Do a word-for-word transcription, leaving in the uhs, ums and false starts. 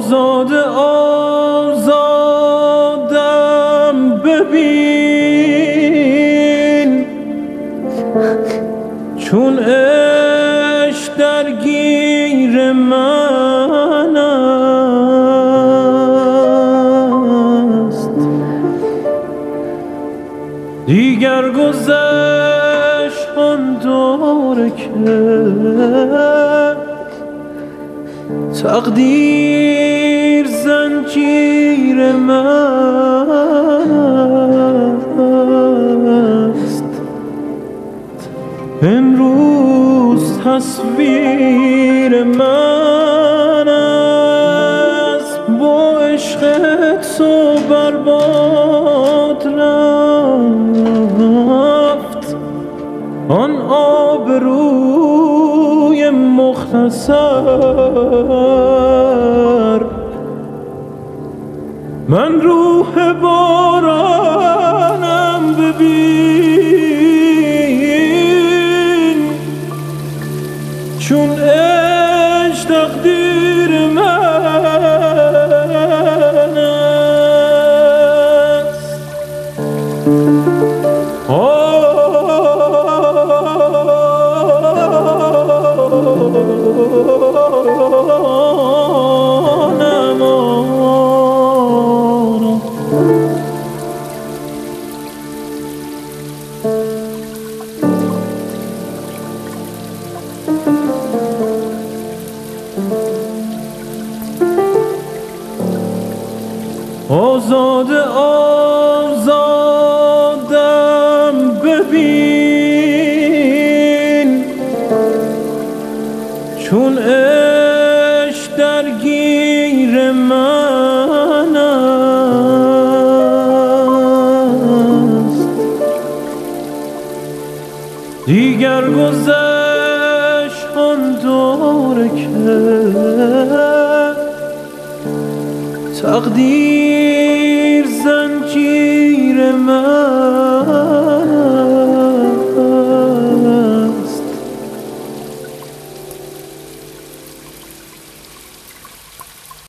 آزاد آزادم ببین، چون عشق درگیر من است. دیگر گذشت آن دوره که تقدیر زنجیر من است. امروز تصویر من است با عشق تو برباد رفت. آن آبروی مختصر، من روح بارانم ببین، چون عشق تقدیر من است. آزاد آزادم ببین، چون عشق درگیر من است. دیگر گذشت آن دوره که تقدیر زنجیر من